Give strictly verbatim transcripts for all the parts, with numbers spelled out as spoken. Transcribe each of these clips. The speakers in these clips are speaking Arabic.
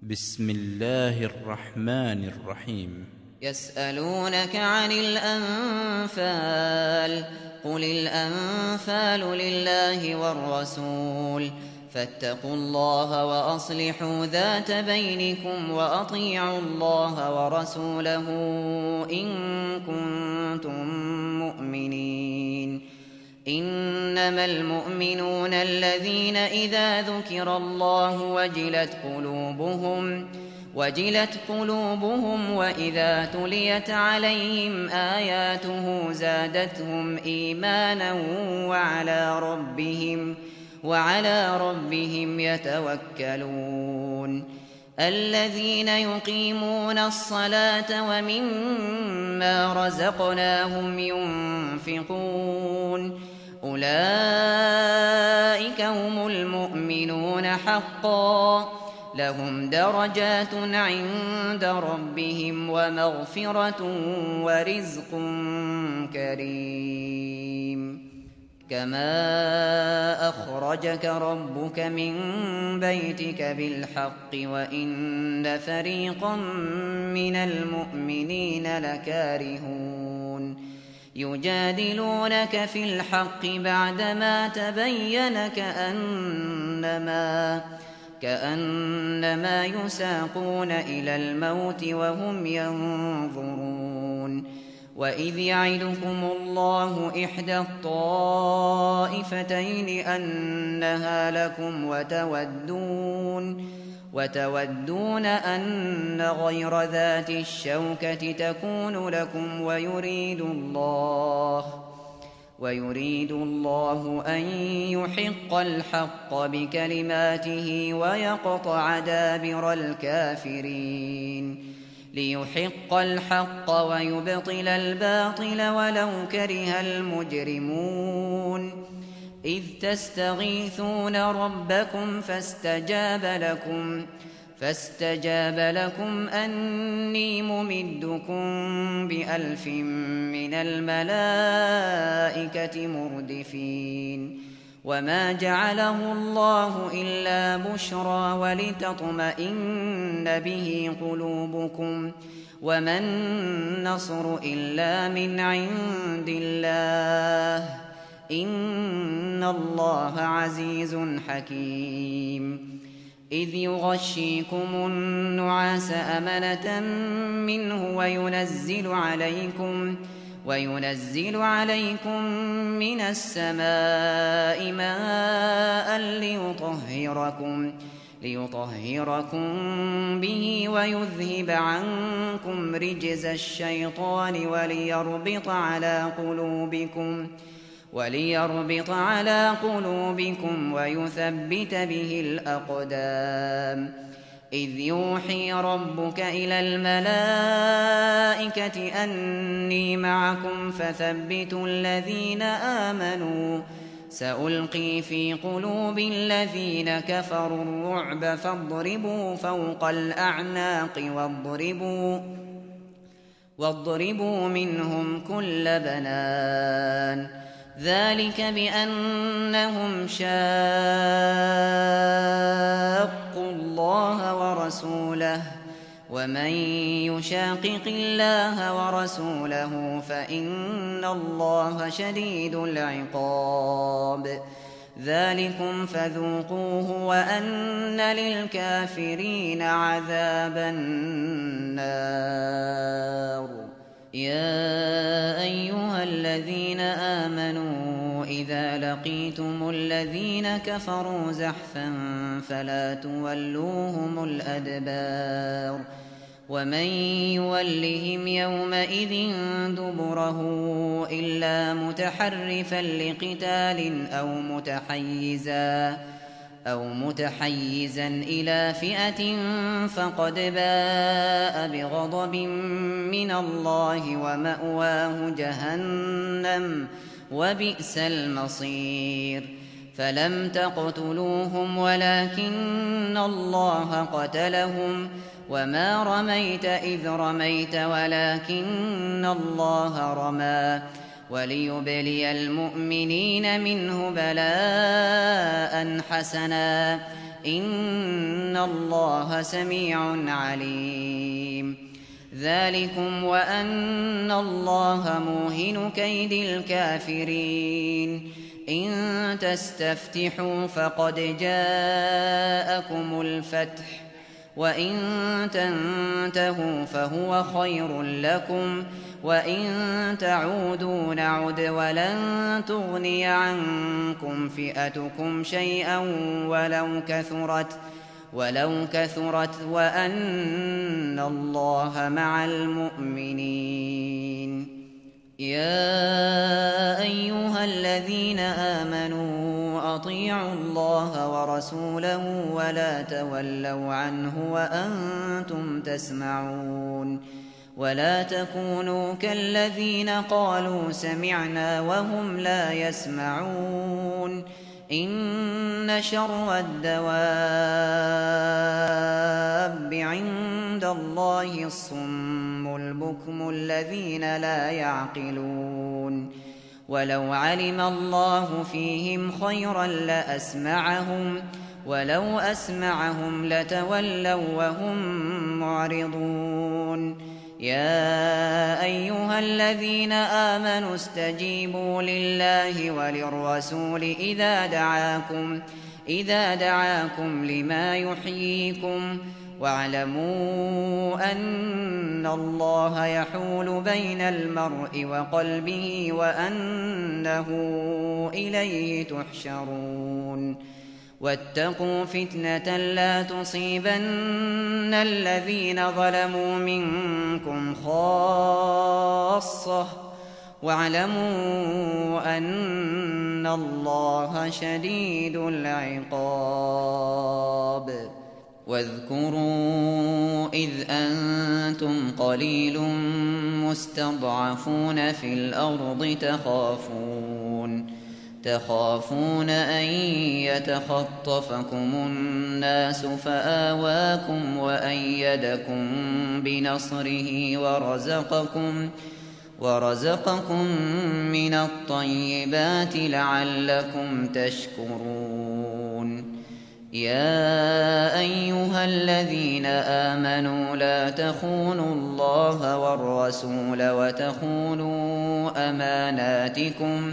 بسم الله الرحمن الرحيم. يسألونك عن الأنفال قل الأنفال لله والرسول فاتقوا الله وأصلحوا ذات بينكم وأطيعوا الله ورسوله إن كنتم مؤمنين. إنما المؤمنون الذين إذا ذكر الله وجلت قلوبهم وجلت قلوبهم وإذا تليت عليهم آياته زادتهم إيمانا وعلى ربهم وعلى ربهم يتوكلون. الذين يقيمون الصلاة ومما رزقناهم ينفقون أولئك هم المؤمنون حقا لهم درجات عند ربهم ومغفرة ورزق كريم. كما أخرجك ربك من بيتك بالحق وإن فريقا من المؤمنين لكارهون. يجادلونك في الحق بعدما تبين كأنما كأنما يساقون إلى الموت وهم ينظرون. وإذ يعدكم الله إحدى الطائفتين أنها لكم وتودون وتودون أن غير ذات الشوكة تكون لكم ويريد الله ويريد الله أن يحق الحق بكلماته ويقطع دابر الكافرين ليحق الحق ويبطل الباطل ولو كره المجرمون. إذ تستغيثون ربكم فاستجاب لكم فاستجاب لكم أني ممدكم بألف من الملائكة مردفين. وما جعله الله إلا بشرى ولتطمئن به قلوبكم وما النصر إلا من عند الله إن الله عزيز حكيم. إذ يغشيكم النعاس أمنة منه وينزل عليكم وينزل عليكم من السماء ماء ليطهركم ليطهركم به ويذهب عنكم رجز الشيطان وليربط على قلوبكم وليربط على قلوبكم ويثبت به الأقدام. إذ يوحي ربك إلى الملائكة أني معكم فثبتوا الذين آمنوا سألقي في قلوب الذين كفروا الرعب فاضربوا فوق الأعناق واضربوا واضربوا منهم كل بنان. ذلك بأنهم شاقوا الله ورسوله ومن يشاقق الله ورسوله فإن الله شديد العقاب. ذلكم فذوقوه وأن للكافرين عذاب النار. يا أيها الذين آمنوا إذا لقيتم الذين كفروا زحفا فلا تولوهم الأدبار. ومن يولهم يومئذ دبره إلا متحرفا لقتال أو متحيزا أو متحيزا إلى فئة فقد باء بغضب من الله ومأواه جهنم وبئس المصير. فلم تقتلوهم ولكن الله قتلهم وما رميت إذ رميت ولكن الله رمى وليبلي المؤمنين منه بلاء حسنا إن الله سميع عليم. ذلكم وأن الله موهن كيد الكافرين. إن تستفتحوا فقد جاءكم الفتح وإن تنتهوا فهو خير لكم وإن تعودوا نعد ولن تغني عنكم فئتكم شيئا ولو كثرت ولو كثرت وأن الله مع المؤمنين. يا أيها الذين آمنوا أطيعوا الله ورسوله ولا تولوا عنه وأنتم تسمعون. ولا تكونوا كالذين قالوا سمعنا وهم لا يسمعون. إن شر الدواب عند الله الصم البكم الذين لا يعقلون. ولو علم الله فيهم خيرا لأسمعهم ولو أسمعهم لتولوا وهم معرضون. يا أيها الذين آمنوا استجيبوا لله وللرسول إذا دعاكم إذا دعاكم لما يحييكم واعلموا أن الله يحول بين المرء وقلبه وأنه إليه تحشرون. واتقوا فتنة لا تصيبن الذين ظلموا منكم خاصة واعلموا أن الله شديد العقاب. واذكروا إذ أنتم قليل مستضعفون في الأرض تخافون تخافون أن يتخطفكم الناس فآواكم وأيدكم بنصره ورزقكم ورزقكم من الطيبات لعلكم تشكرون. يا أيها الذين آمنوا لا تخونوا الله والرسول وتخونوا أماناتكم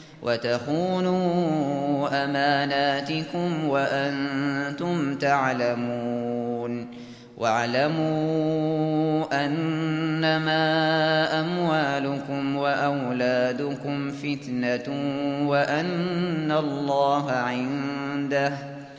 وتخونوا أماناتكم وأنتم تعلمون. واعلموا أنما أموالكم وأولادكم فتنة وأن الله عنده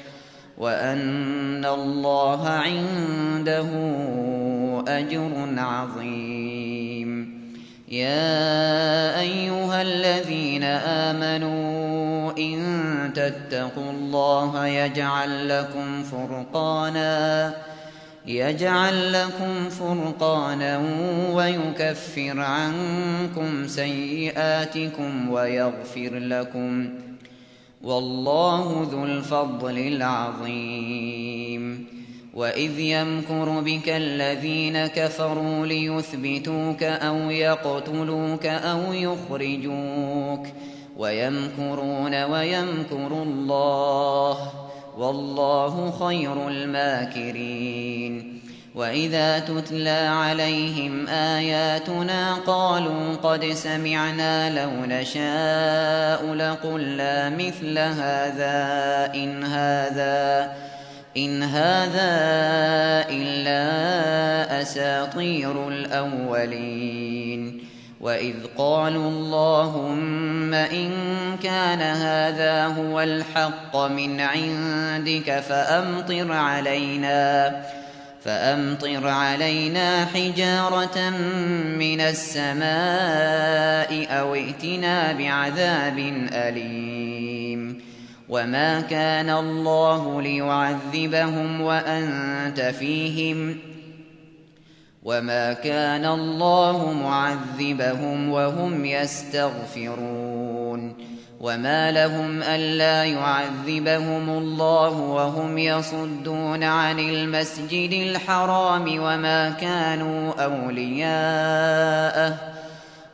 وأن الله عنده أجر عظيم. يا أيها الذين آمنوا إن تتقوا الله يجعل لكم فرقانا يجعل لكم فرقانا ويكفر عنكم سيئاتكم ويغفر لكم والله ذو الفضل العظيم. وإذ يمكر بك الذين كفروا ليثبتوك أو يقتلوك أو يخرجوك ويمكرون ويمكر الله والله خير الماكرين. وإذا تتلى عليهم آياتنا قالوا قد سمعنا لو نشاء لقلنا مثل هذا إن هذا إن هذا إلا أساطير الأولين. وإذ قالوا اللهم إن كان هذا هو الحق من عندك فأمطر علينا فأمطر علينا حجارة من السماء أو ائتنا بعذاب أليم. وما كان الله ليعذبهم وأنت فيهم وما كان الله معذبهم وهم يستغفرون. وما لهم ألا يعذبهم الله وهم يصدون عن المسجد الحرام وما كانوا أولياءه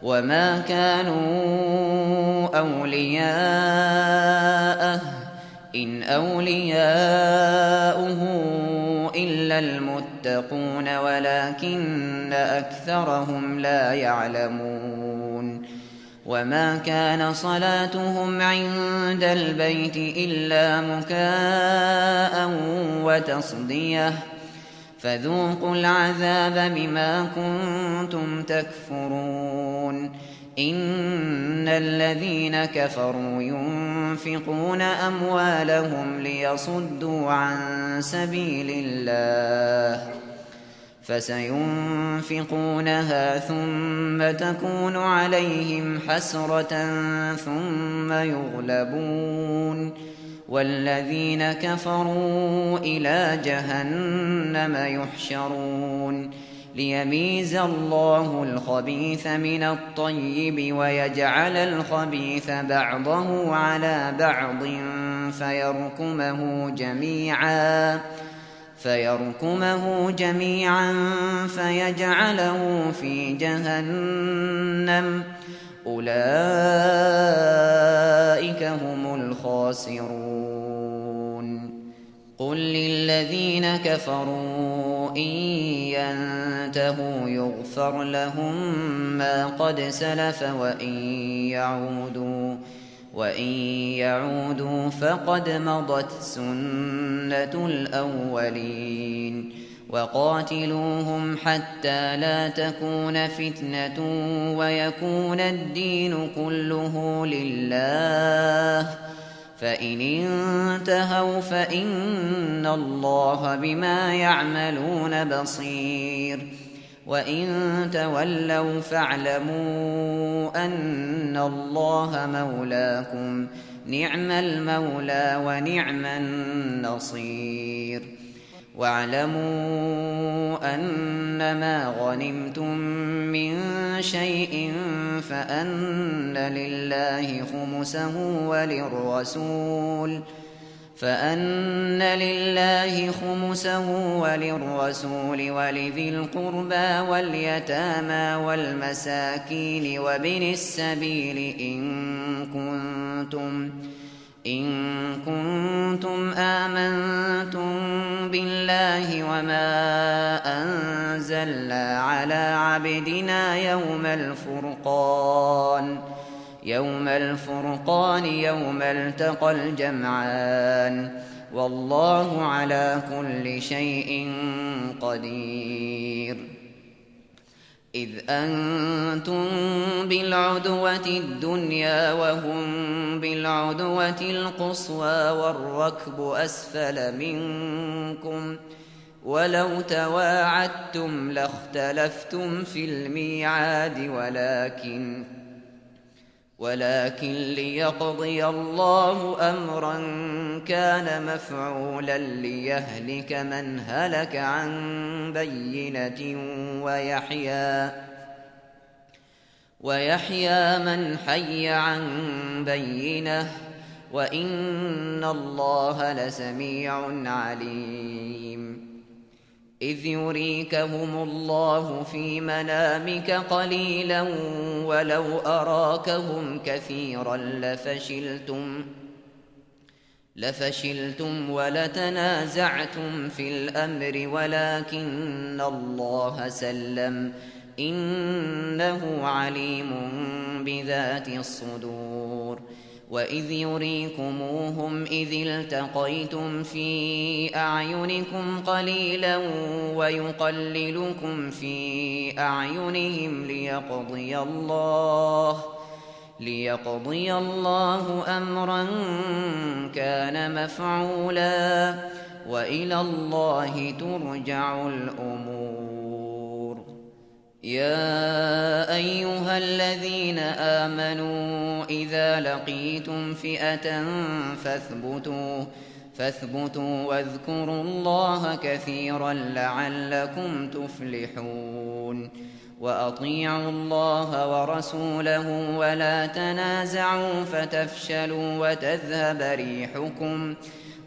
وما كانوا أولياءه إن أولياؤه إلا المتقون ولكن أكثرهم لا يعلمون وما كان صلاتهم عند البيت إلا مكاء وتصدية فذوقوا العذاب بما كنتم تكفرون إن الذين كفروا ينفقون أموالهم ليصدوا عن سبيل الله فسينفقونها ثم تكون عليهم حسرة ثم يغلبون والذين كفروا إلى جهنم يحشرون ليميز الله الخبيث من الطيب ويجعل الخبيث بعضه على بعض فيركمه جميعا فيركمه جميعا فيجعله في جهنم أولئك هم الخاسرون قل للذين كفروا إن ينتهوا يغفر لهم ما قد سلف وإن يعودوا وإن يعودوا فقد مضت سنة الأولين وقاتلوهم حتى لا تكون فتنة ويكون الدين كله لله فإن انتهوا فإن الله بما يعملون بصير وإن تولوا فاعلموا أن الله مولاكم نعم المولى ونعم النصير واعلموا أنما غنمتم من شيء فأن لله خمسه وللرسول فأن لله خمسه وللرسول ولذي القربى واليتامى والمساكين وابن السبيل إن كنتم إن كنتم آمنتم بالله وما أنزلنا على عبدنا يوم الفرقان يوم الفرقان يوم التقى الجمعان والله على كل شيء قدير إذ أنتم بالعدوة الدنيا وهم بالعدوة القصوى والركب أسفل منكم ولو تواعدتم لاختلفتم في الميعاد ولكن ولكن ليقضي الله أمرا كان مفعولا ليهلك من هلك عن بينة ويحيى ويحيى من حي عن بينة وإن الله لسميع عليم إذ يريكهم الله في منامك قليلا ولو أراكهم كثيرا لفشلتم لفشلتم ولتنازعتم في الأمر ولكن الله سلم إنه عليم بذات الصدور وإذ يريكموهم إذ التقيتم في أعينكم قليلا ويقللكم في أعينهم ليقضي الله ليقضي الله أمرا كان مفعولا وإلى الله ترجع الأمور يا أيها الذين آمنوا إذا لقيتم فئة فاثبتوا فاثبتوا واذكروا الله كثيرا لعلكم تفلحون وأطيعوا الله ورسوله ولا تنازعوا فتفشلوا وتذهب ريحكم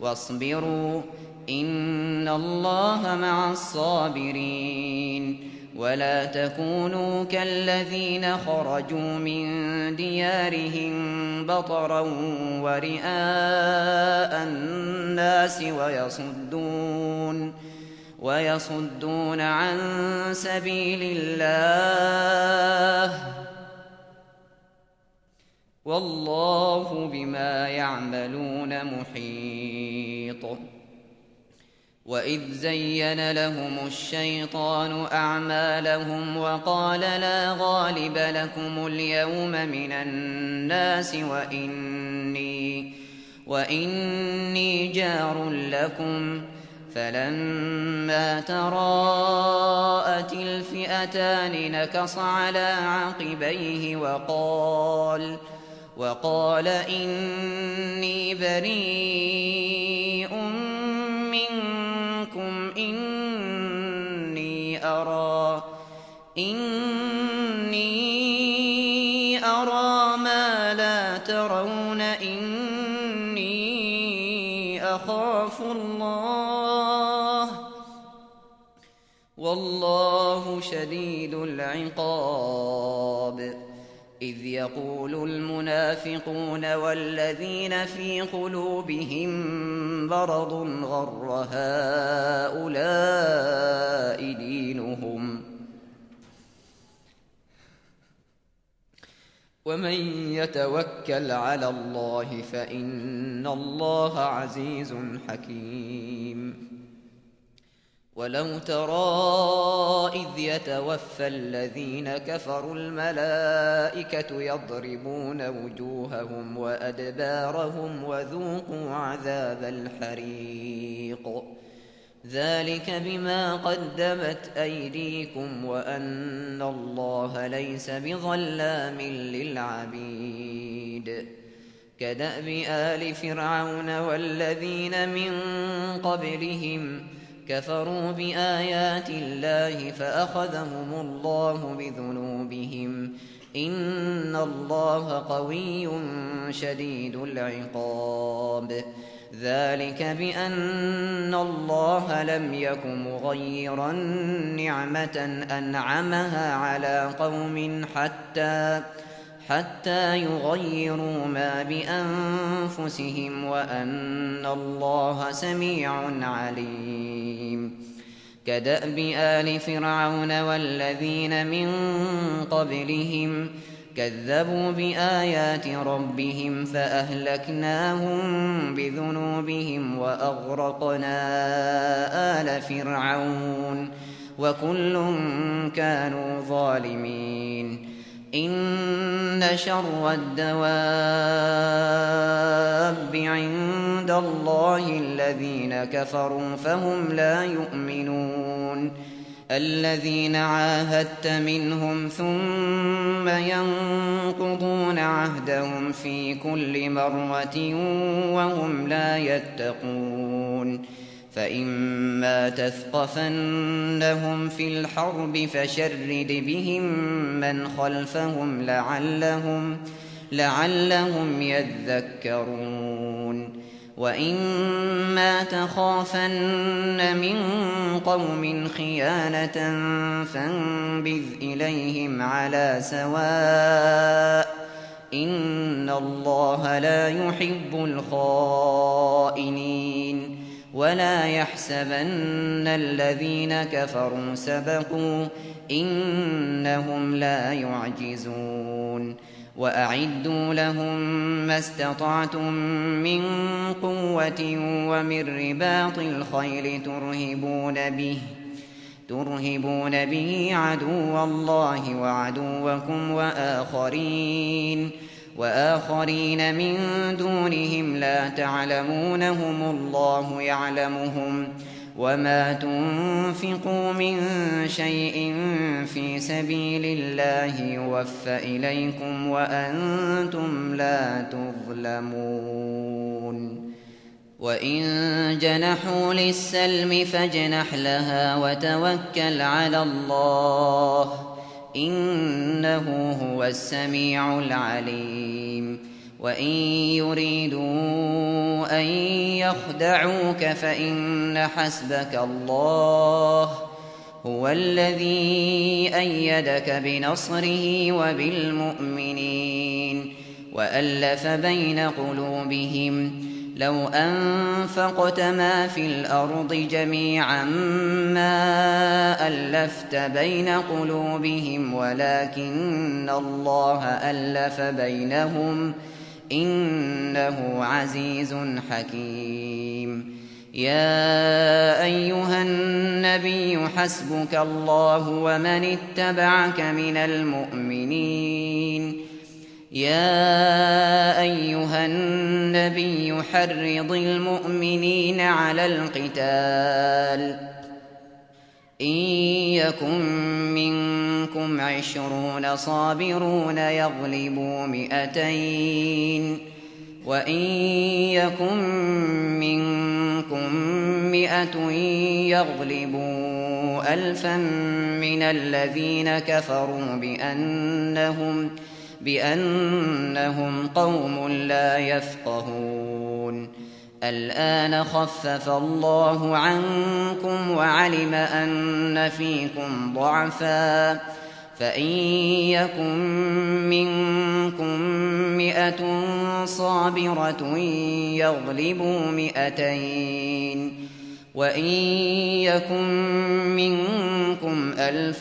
واصبروا إن الله مع الصابرين ولا تكونوا كالذين خرجوا من ديارهم بطرا ورئاء الناس ويصدون ويصدون عن سبيل الله والله بما يعملون محيط. وإذ زين لهم الشيطان أعمالهم وقال لا غالب لكم اليوم من الناس وإني, وإني جار لكم فلما تراءت الفئتان نكص على عقبيه وقال وقال إني بريء منكم إني أرى إني أرى ما لا ترون إني أخاف الله والله شديد العقاب. إذ يقول المنافقون والذين في قلوبهم مرض غر هؤلاء دينهم ومن يتوكل على الله فإن الله عزيز حكيم. ولو ترى إذ يتوفى الذين كفروا الملائكة يضربون وجوههم وأدبارهم وذوقوا عذاب الحريق ذلك بما قدمت أيديكم وأن الله ليس بظلام للعبيد. كدأب آل فرعون والذين من قبلهم كفروا بآيات الله فأخذهم الله بذنوبهم إن الله قوي شديد العقاب. ذلك بأن الله لم يك مغيرا نعمة أنعمها على قوم حتى حتى يغيروا ما بأنفسهم وأن الله سميع عليم. كدأب آل فرعون والذين من قبلهم كذبوا بآيات ربهم فأهلكناهم بذنوبهم وأغرقنا آل فرعون وكل كانوا ظالمين. إن شر الدواب عند الله الذين كفروا فهم لا يؤمنون. الذين عاهدت منهم ثم ينقضون عهدهم في كل مرة وهم لا يتقون. فإما تثقفنهم في الحرب فشرد بهم من خلفهم لعلهم, لعلهم يذكرون. وإما تخافن من قوم خيانة فانبذ إليهم على سواء إن الله لا يحب الخائنين. ولا يحسبن الذين كفروا سبقوا إنهم لا يعجزون. وأعدوا لهم ما استطعتم من قوة ومن رباط الخيل ترهبون به ترهبون به عدو الله وعدوكم وآخرين وآخرين من دونهم لا تعلمونهم الله يعلمهم. وما تنفقوا من شيء في سبيل الله يوفى إليكم وأنتم لا تظلمون. وإن جنحوا للسلم فاجنح لها وتوكل على الله إنه هو السميع العليم. وإن يريدوا أن يخدعوك فإن حسبك الله هو الذي أيدك بنصره وبالمؤمنين وألف بين قلوبهم لو أنفقت ما في الأرض جميعا ما ألفت بين قلوبهم ولكن الله ألف بينهم إنه عزيز حكيم. يا أيها النبي حسبك الله ومن اتبعك من المؤمنين. يا أيها النبي حرض المؤمنين على القتال إن يكن منكم عشرون صابرون يغلبوا مئتين وإن يكن منكم مئة يغلبوا ألفا من الذين كفروا بأنهم بأنهم قوم لا يفقهون. الآن خفف الله عنكم وعلم أن فيكم ضعفا فإن يكن منكم مئة صابرة يغلبوا مئتين وإن يكن منكم ألف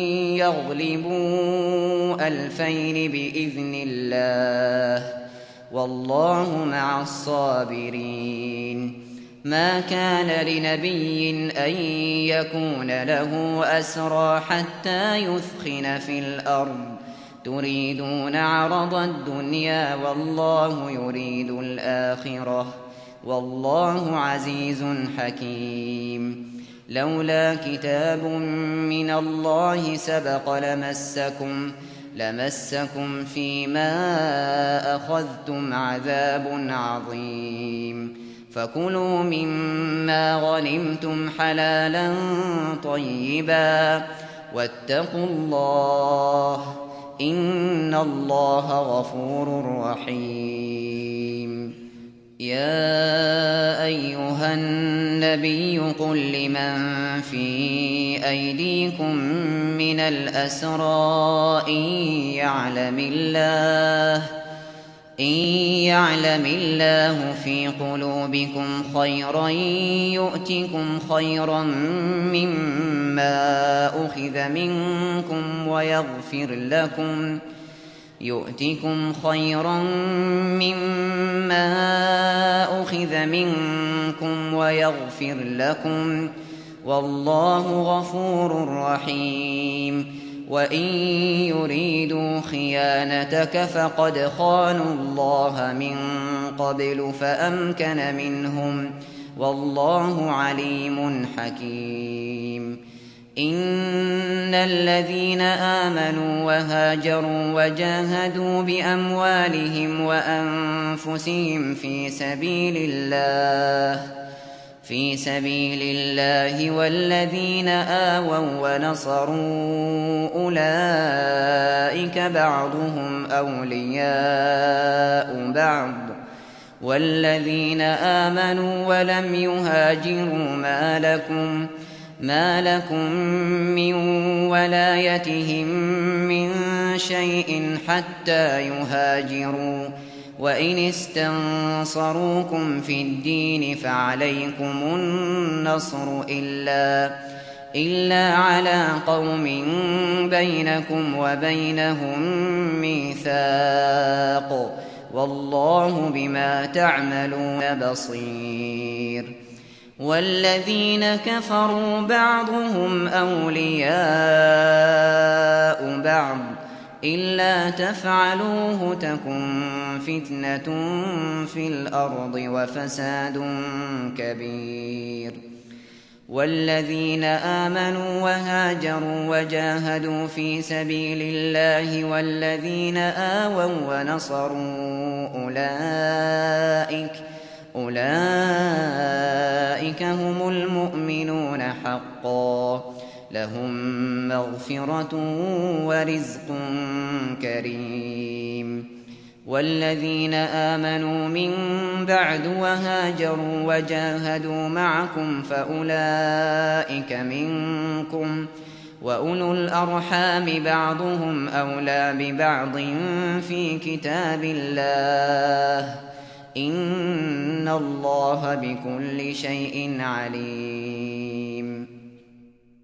يغلبوا ألفين بإذن الله والله مع الصابرين. ما كان لنبي أن يكون له أسرى حتى يثخن في الأرض تريدون عرض الدنيا والله يريد الآخرة والله عزيز حكيم. لولا كتاب من الله سبق لمسكم لمسكم فيما أخذتم عذاب عظيم. فكلوا مما غنمتم حلالا طيبا واتقوا الله إن الله غفور رحيم. يا أيها النبي قل لمن في أيديكم من الأسرى إن يعلم الله إن يعلم الله في قلوبكم خيرا يؤتكم خيرا مما أخذ منكم ويغفر لكم يؤتكم خيرا مما أخذ منكم ويغفر لكم والله غفور رحيم. وإن يريدوا خيانتك فقد خانوا الله من قبل فأمكن منهم والله عليم حكيم. إن الذين آمنوا وهاجروا وجاهدوا بأموالهم وأنفسهم في سبيل الله في سبيل الله والذين آووا ونصروا أولئك بعضهم أولياء بعض والذين آمنوا ولم يهاجروا ما لكم ما لكم من ولايتهم من شيء حتى يهاجروا وإن استنصروكم في الدين فعليكم النصر إلا إلا على قوم بينكم وبينهم ميثاق والله بما تعملون بصير. والذين كفروا بعضهم أولياء بعض إلا تفعلوه تكن فتنة في الأرض وفساد كبير. والذين آمنوا وهاجروا وجاهدوا في سبيل الله والذين آووا ونصروا أولئك أولئك هم المؤمنون حقا لهم مغفرة ورزق كريم. والذين آمنوا من بعد وهاجروا وجاهدوا معكم فأولئك منكم، وأولو الأرحام بعضهم أولى ببعض في كتاب الله، إن الله بكل شيء عليم.